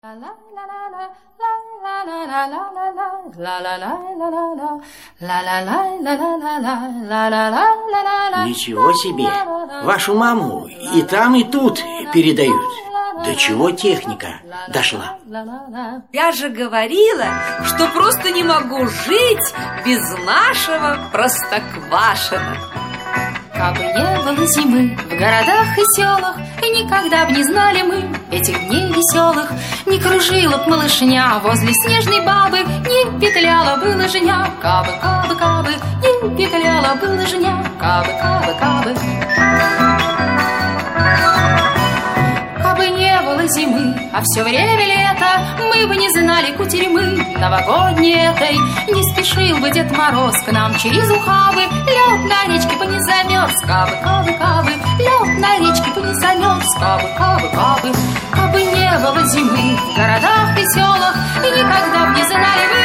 Ничего себе! Вашу маму и там, и тут передают. До чего техника дошла? Я же говорила, что просто не могу жить без нашего Простоквашино. Кабы не было зимы в городах и селах, и никогда б не знали мы этих дней веселых, не кружила б малышня возле снежной бабы, не петляла бы лыжня. Кабы, кабы, кабы, не петляла бы лыжня. Кабы, кабы, кабы. Кабы не было зимы, а все время лето, мы бы не знали кутерьмы новогодней этой. Не спешил бы Дед Мороз к нам через ухабы, лед на речке бы не замерз. Кабы, кабы, кабы, лед на речке бы не замерз. Кабы, кабы, кабы. Кабы не было зимы в городах и селах, и никогда б не знали